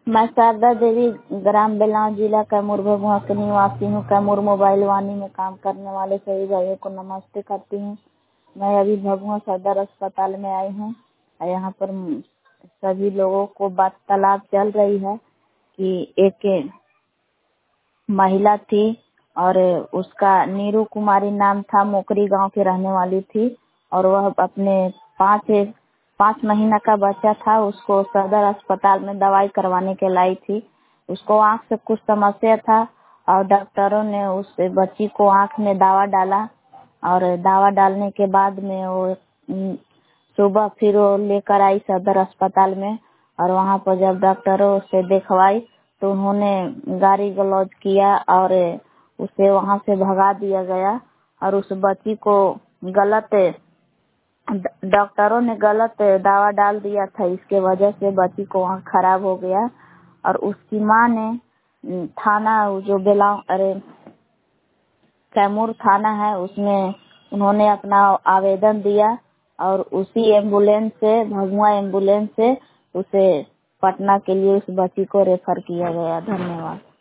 मैं शारदा देवी ग्राम बेलाव जिला कैमूर भभुआ के निवासी हूँ। कैमूर मोबाइल वाणी में काम करने वाले सभी भाइयों को नमस्ते करती हूँ। मैं अभी भभुआ सदर अस्पताल में आई हूँ। यहाँ पर सभी लोगों को वार्तालाप चल रही है कि एक महिला थी और उसका नीरू कुमारी नाम था, मोकरी गांव की रहने वाली थी और वह अपने 5 महीना का बच्चा था, उसको सदर अस्पताल में दवाई करवाने के लाई थी। उसको आंख से कुछ समस्या था और डॉक्टरों ने उस बच्ची को आंख में दवा डाला और दवा डालने के बाद में वो सुबह फिर वो लेकर आई सदर अस्पताल में और वहाँ पर जब डॉक्टरों से देखवाई तो उन्होंने गाली गलौज किया और उसे वहाँ से भगा दिया गया और उस बच्ची को डॉक्टरों ने गलत दवा डाल दिया था। इसके वजह से बच्ची को आँख खराब हो गया और उसकी माँ ने थाना जो कैमूर थाना है उसमें उन्होंने अपना आवेदन दिया और उसी एम्बुलेंस से, भभुआ एम्बुलेंस से उसे पटना के लिए उस बच्ची को रेफर किया गया। धन्यवाद।